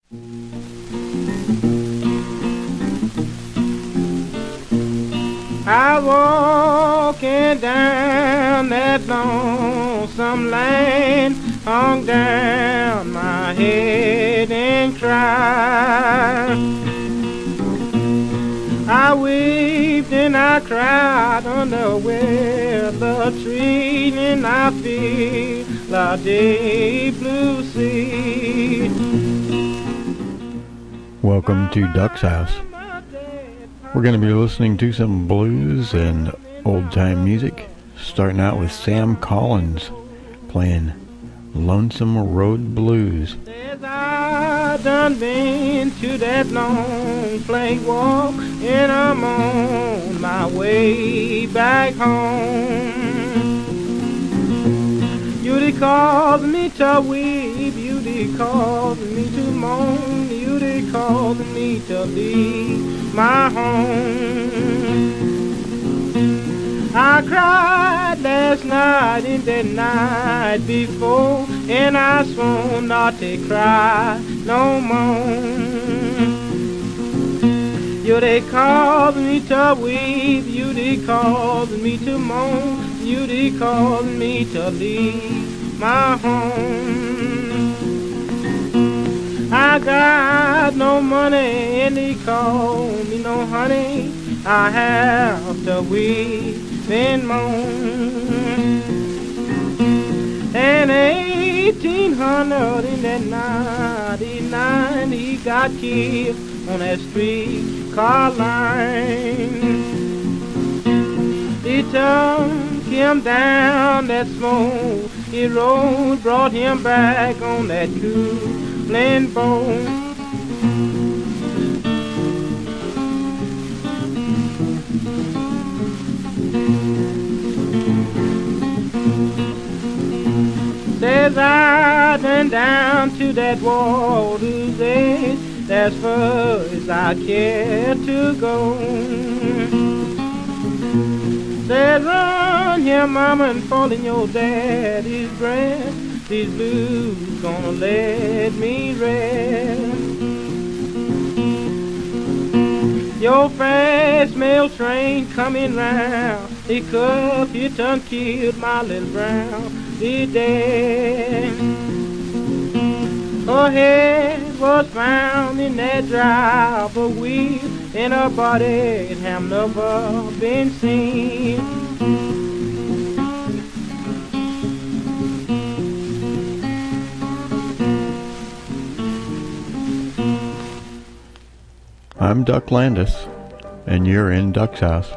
I walking down that lonesome lane, hung down my head and cried. I wept and I cried under where the tree, and I feel a deep blue sea. Welcome to Duck's House. We're going to be listening to some blues and old-time music, starting out with Sam Collins playing Lonesome Road Blues. As I done been to that long plank walk, and I'm on my way back home. Beauty calls me to weep, beauty calls me to moan, beauty calls me to leave my home. I cried last night and the night before, and I swore not to cry no more. Beauty calls me to weep, beauty calls me to moan, beauty calls me to leave my home. I got no money and they call me no honey, I have to weep and moan. And 1899 he got killed on that streetcar line. They took him down that smoky road, brought him back on that cooling boat. Says I went down to that water's edge, that's far as I care to go. Said run here, mama, and fall in your daddy's breast, these blues gonna let me rest. Your fast mail train coming round, the cuff you done killed my little brown day. Her head was found in that driver wheel, and her body had never been seen. I'm Duck Landis, and you're in Duck's House.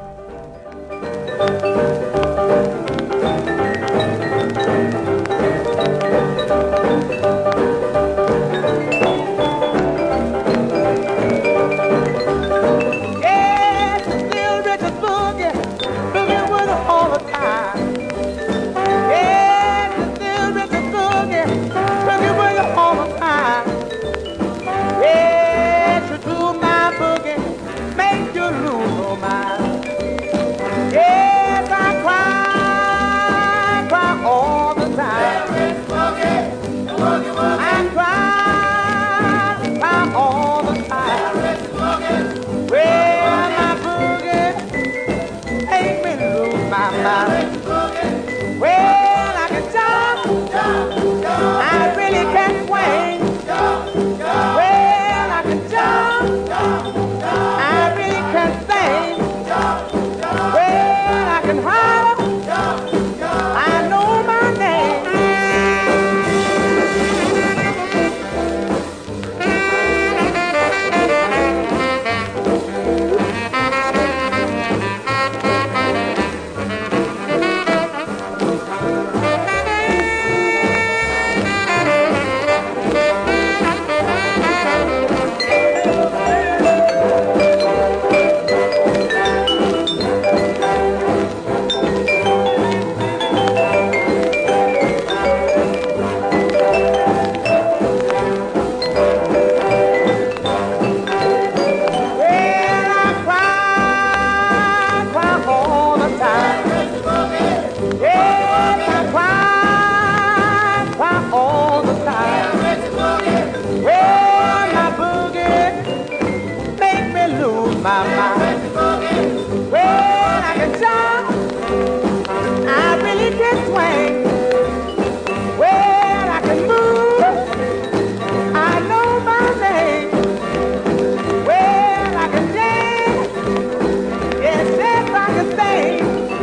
my, my. Well, I can jump, I really can swing. Well, I can move, I know my name. Well, I can dance, yes, yes, I can sing.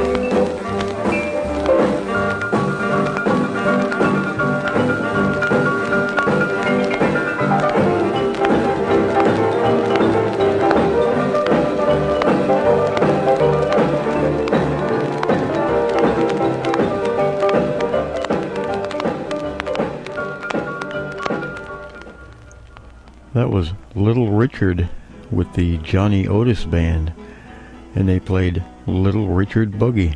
That was Little Richard with the Johnny Otis Band, and they played Little Richard Boogie.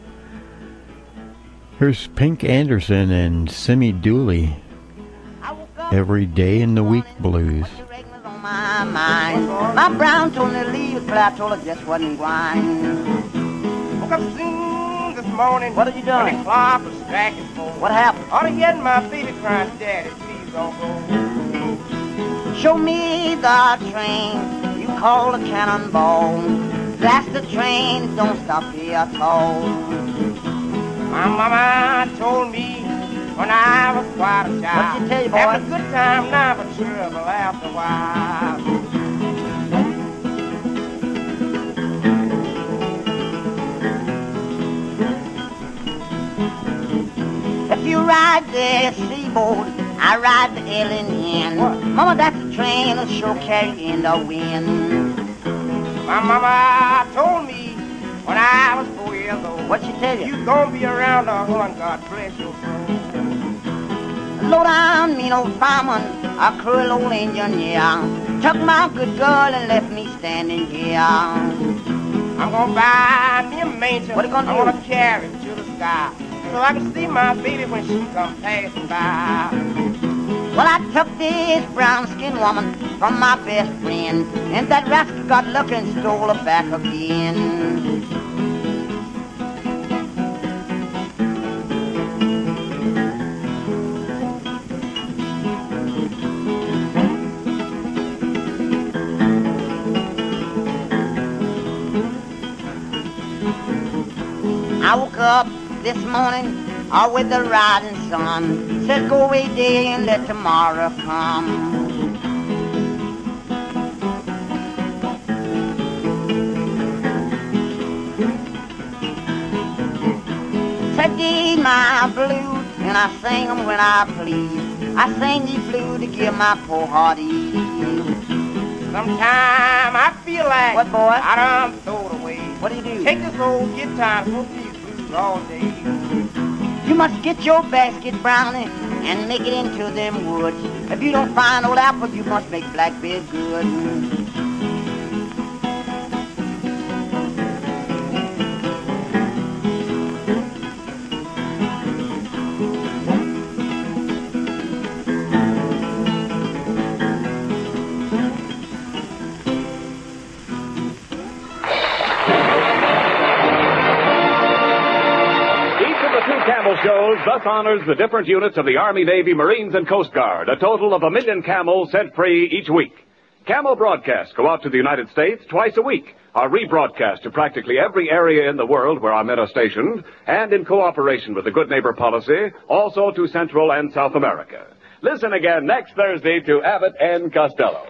Here's Pink Anderson and Simi Dooley, Every Day in the Week Blues. My mind. My brown told me to leave, but I told her just wasn't wine. Woke up soon this morning. What are you doing? When the clock was striking 4. What happened? All of getting my baby crying, Daddy, please don't go. Show me the train you call a cannonball. That's the train, don't stop here at all. My mama told me when I was quite a child. What'd she tell you, boy? Have a good time now, but trouble after a while. If you ride the seaboard, I ride the L&N. What? Mama, that's the train that'll sure carry in the wind. My mama told me when I was 4 years old. What'd she tell you? You gonna be around the horn, God bless your soul. Low down, mean old fireman, a cruel old engine, yeah. Took my good girl and left me standing here. I'm gonna buy me a mansion. What you gonna do? I'm gonna carry it to the sky so I can see my baby when she comes passing by. Well, I took this brown-skinned woman from my best friend, and that rascal got lucky and stole her back again. I woke up this morning with the riding sun. Said go away day and let tomorrow come. Said give my blues and I sing them when I please. I sing these blues to give my poor heart ease. Sometime I feel like What, boy? I done throw it away. What do you do? Take this old guitar and put these blues all day. You must get your basket, Brownie, and make it into them woods. If you don't find old apples, you must make blackberry good. Camel shows thus honors the different units of the Army, Navy, Marines, and Coast Guard, a total of 1 million camels set free each week. Camel broadcasts go out to the United States twice a week, are rebroadcast to practically every area in the world where our men are stationed, and in cooperation with the Good Neighbor policy, also to Central and South America. Listen again next Thursday to Abbott and Costello.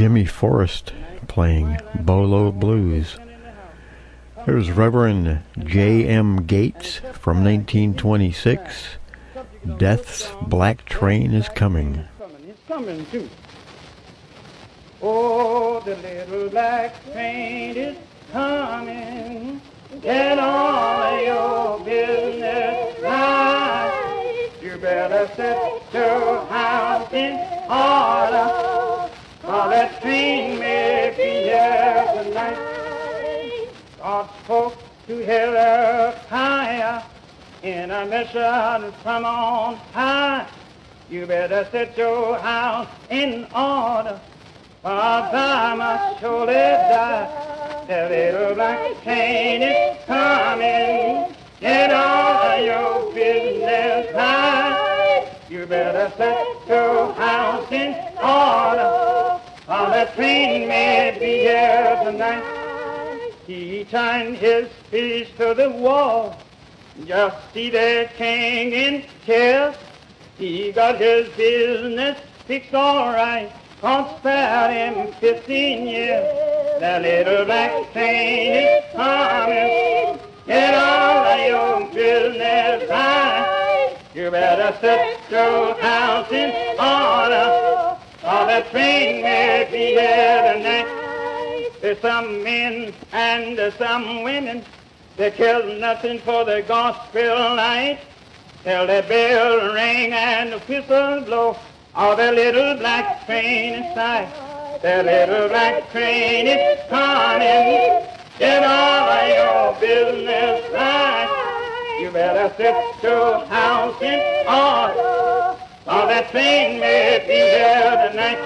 Jimmy Forrest playing Bolo Blues. There's Reverend J.M. Gates from 1926. Death's Black Train is Coming. He's coming too. Oh, the little black train is coming. Get on your business right. You better set your house in order, for that train may be here tonight. God spoke to Hezekiah in a mission from on high. You better set your house in order, for thou must surely die. The little black train is coming. Get on your business right. You better set your house in order, for the train may be here tonight. He turned his face to the wall, just see the king in tears. He got his business fixed all right, God spared him 15 years. The little black train is coming. Get all of your business right. You better set your house in order, or the train may be here tonight. There's some men and there's some women that care nothing for the gospel light. Till the bell ring and the whistle blow, or the little black train inside. The little black train is coming. Get all of your business right. You better set your house in order, or that train may be here tonight.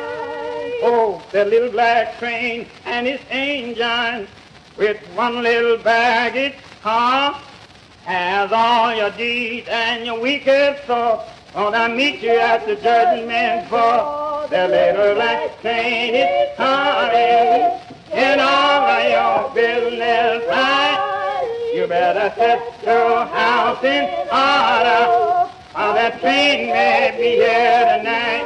Oh, the little black train and its engine, with one little baggage car, has all your deeds and your wicked thoughts. Gonna meet you at the judgment bar. The little black train is coming. Get all of your business right. You better set your house in order, or that train may be here tonight.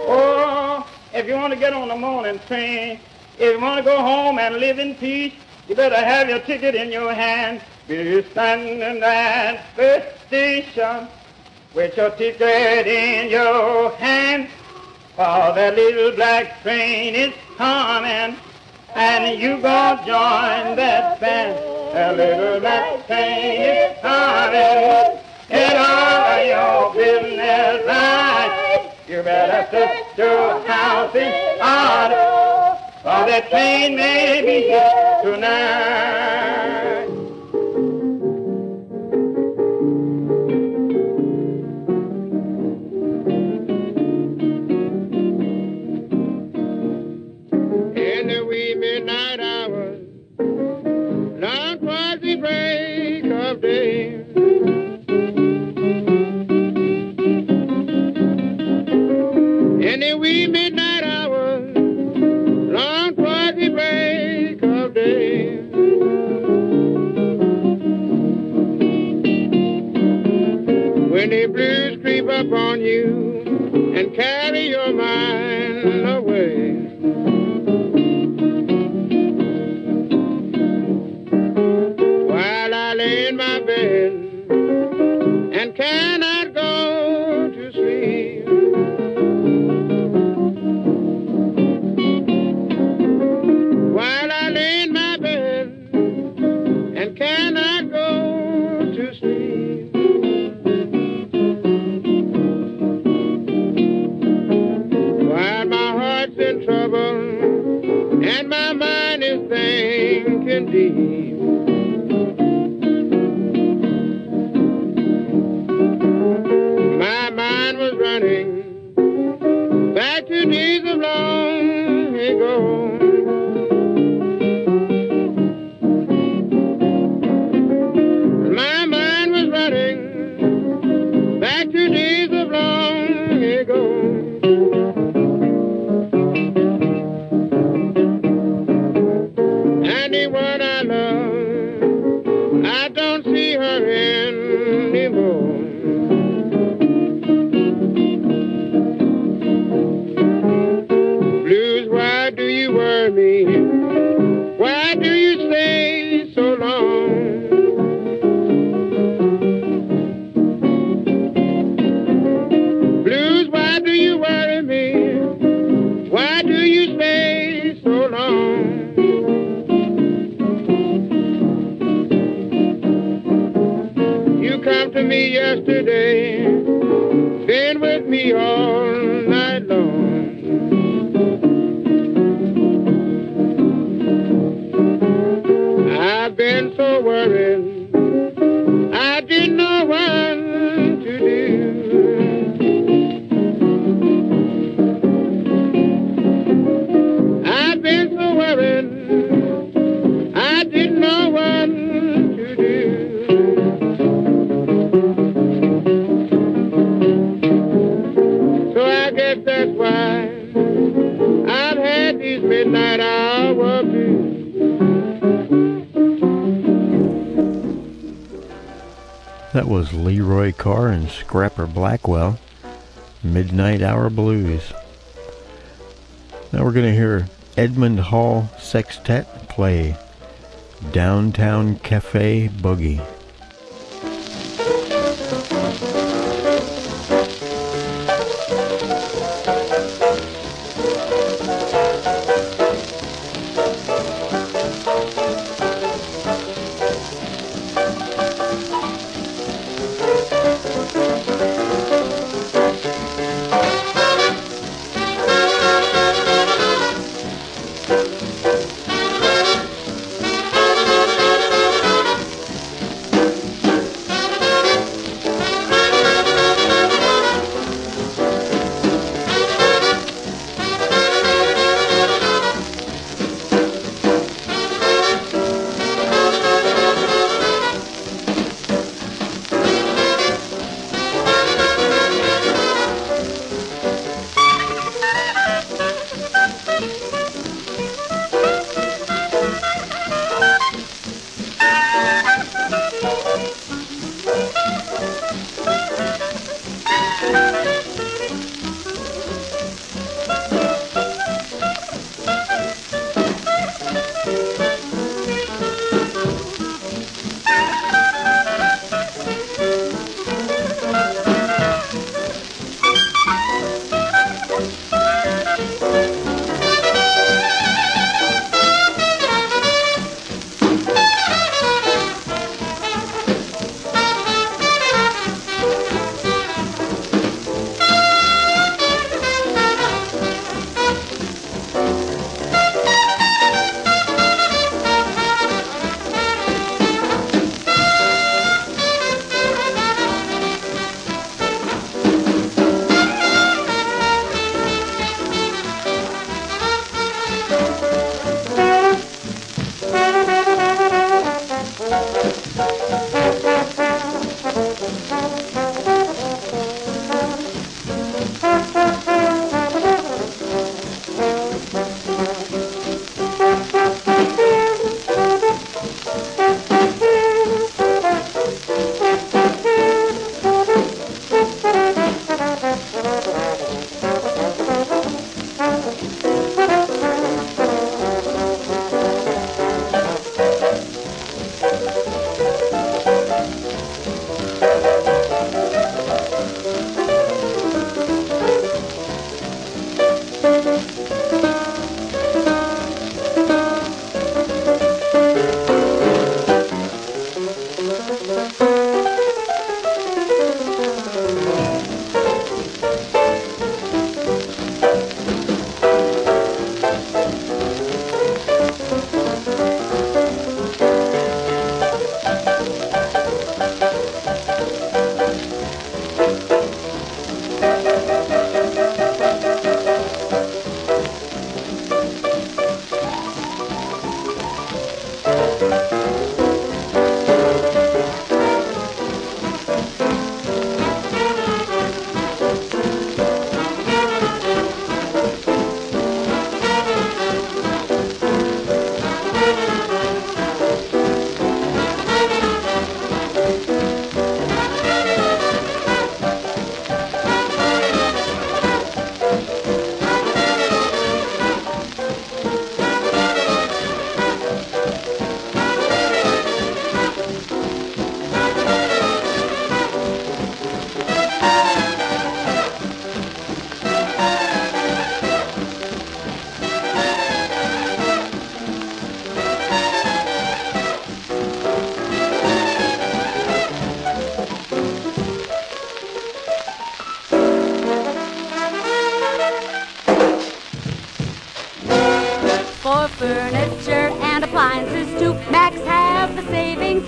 Oh, if you want to get on the morning train, if you want to go home and live in peace, you better have your ticket in your hand. Be standing at the station with your ticket in your hand, for the little black train is coming, and you gonna join that band. The little black train is coming. Get all of your business right. You better set your house in order, for the train may be here tonight. In the wee midnight hours, long towards the break of day, in the wee midnight hours, long towards the break of day, when the blues creep up on you and carry your mind away, while I lay in my bed and cannot go to sleep, while I lay in my bed and cannot go to sleep, while my heart's in trouble and my mind is thinking deep, my mind was running back to days of long ago. My mind was running back to days of long ago. And the one I love, I don't see her anymore. Blues, why do you come to me yesterday, been with me all night long. I've been so worried, I didn't know what to do. I've been so worried, I didn't know what to do. So I guess that's why I've had these midnight hour blues. That was Leroy Carr and Scrapper Blackwell, Midnight Hour Blues. Now we're going to hear Edmund Hall Sextet play Downtown Cafe Boogie.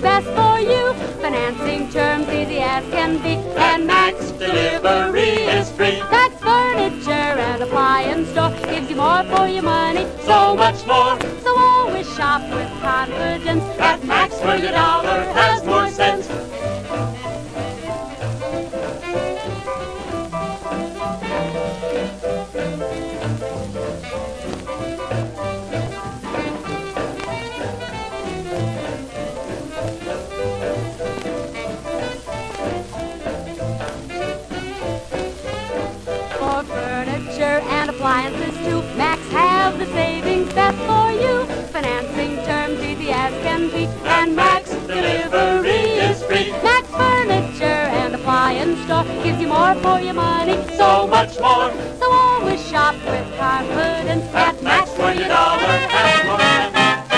best for you. Financing terms easy as can be, and Max delivery is free. Max Furniture and Appliance Store gives you more for your money, so much more. So always shop with confidence at Max, where your dollar has more sense. Appliances too. Max have the savings best for you. Financing terms easy as can be, and Max delivery is free. Max Furniture and Appliance Store gives you more for your money, so much more. So always shop with confidence at Max, where your dollar has more sense.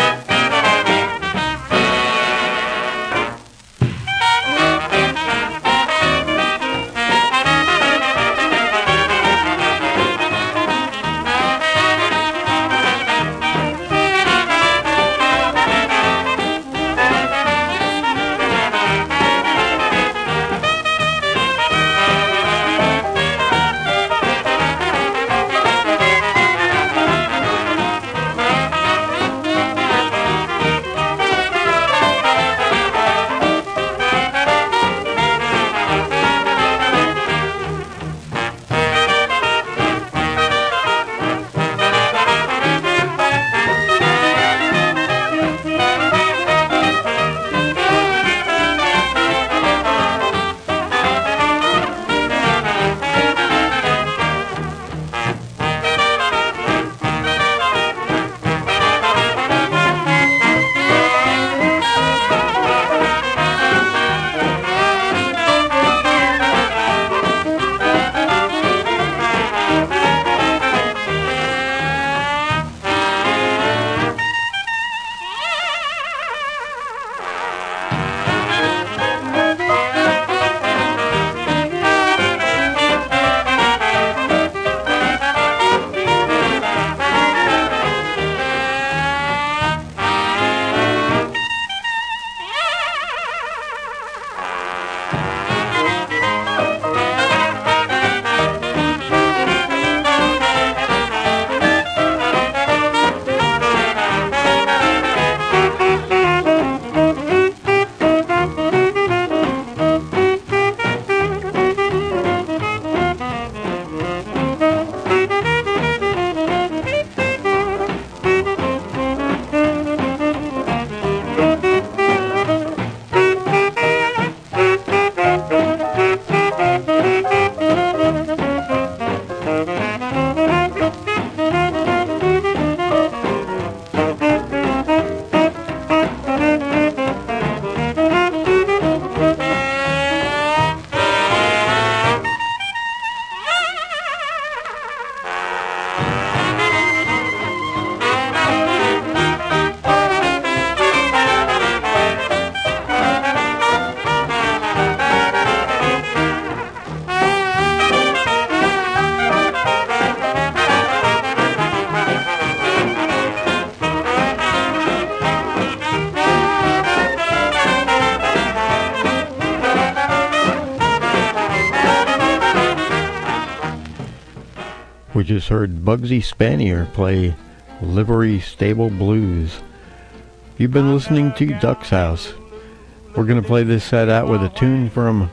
We just heard Bugsy Spanier play Livery Stable Blues. You've been listening to Duck's House. We're going to play this set out with a tune from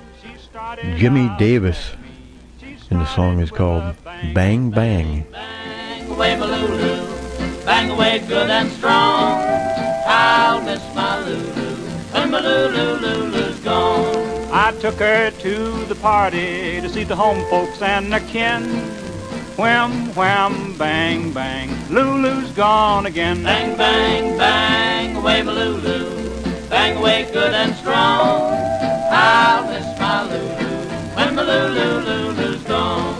Jimmy Davis, and the song is called Bang Bang. Bang away, my Lulu, bang away good and strong. I'll miss my Lulu when my Lulu's gone. I took her to the party to see the home folks and their kin. Wham, wham, bang, bang, Lulu's gone again. Bang, bang, bang away, my Lulu, bang away good and strong. I'll miss my Lulu when my Lulu's gone.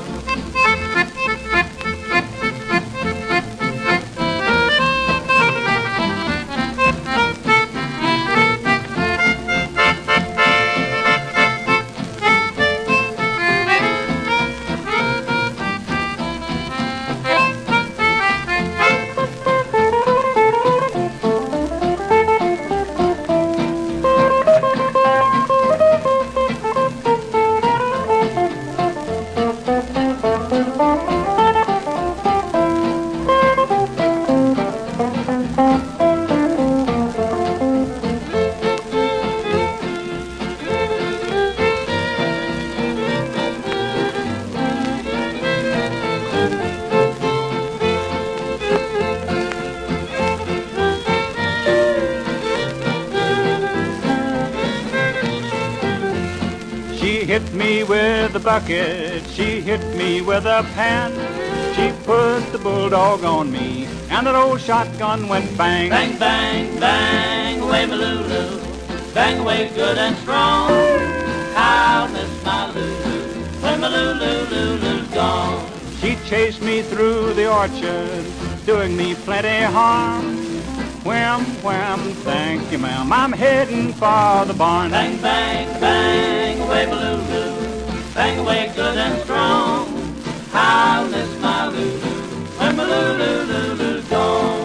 hit me with a bucket, she hit me with a pan. She put the bulldog on me, and that old shotgun went bang. Bang, bang, bang away my Lulu, bang away good and strong. I'll miss my Lulu when my Lulu's gone. She chased me through the orchard, doing me plenty harm. Wham, wham, thank you, ma'am, I'm heading for the barn. Bang, bang, bang away my Lulu, bang away good and strong. I'll miss my Lulu when my Lulu's gone.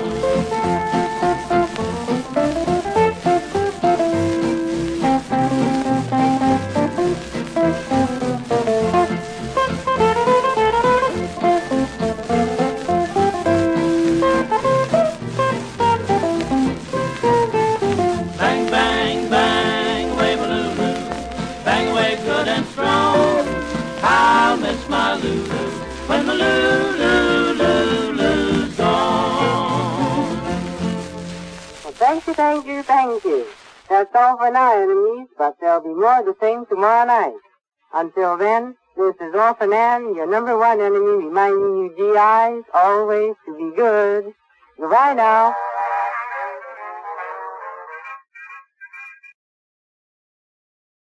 Bang, bang, bang away my Lulu, bang away good and strong. I'll miss my Lulu when my Lulu's gone. Well, thank you. That's all for now, enemies, but there'll be more of the same tomorrow night. Until then, this is Orphan Ann, your number one enemy, reminding you GIs always to be good. Goodbye now.